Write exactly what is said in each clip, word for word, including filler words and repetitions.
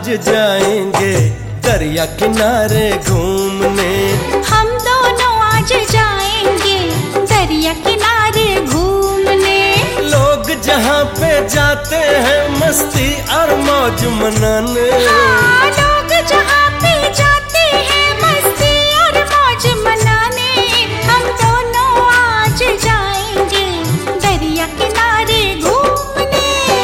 आज जाएंगे दरिया किनारे घूमने। हम दोनों आज जाएंगे दरिया किनारे घूमने। लोग जहाँ पे जाते हैं मस्ती और मौज मनाने। हाँ, लोग जहाँ पे जाते हैं मस्ती और मौज मनाने। हम दोनों आज जाएंगे दरिया किनारे घूमने।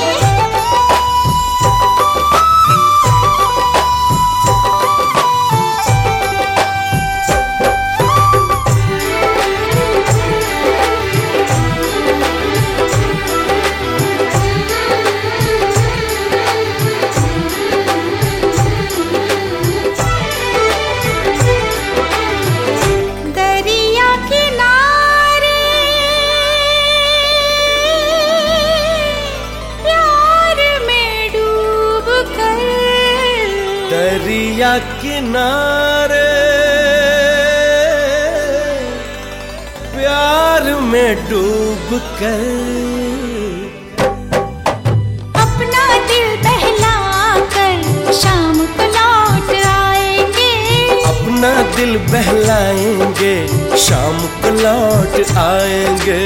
दरिया किनारे प्यार में डूब कर अपना दिल बहला कर शाम को लौट आएंगे। अपना दिल बहलाएंगे शाम को लौट आएंगे।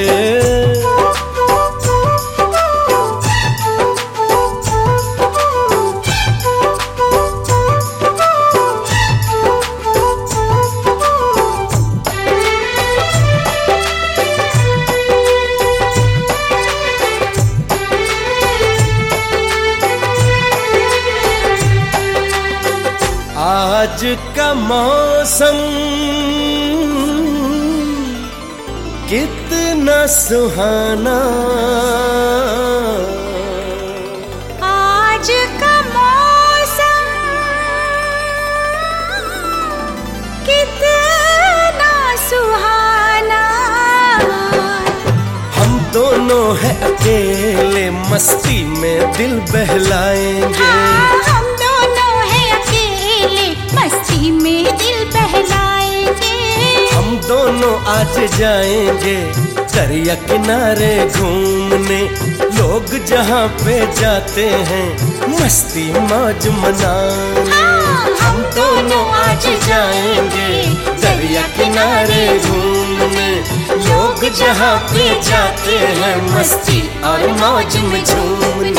आज का मौसम कितना सुहाना। आज का मौसम कितना सुहाना। हम दोनों हैं अकेले मस्ती में दिल बहलाएंगे। हाँ, हम दोनों हैं अकेले मस्ती में दिल बहलाएंगे। हम दोनों आज जाएंगे दरिया किनारे घूमने। लोग जहाँ पे जाते हैं मस्ती मौज मनाने। हाँ, हम दोनों आज जाएंगे दरिया किनारे घूमने। लोग जहाँ पे जाते हैं मस्ती और मौज में झूमने।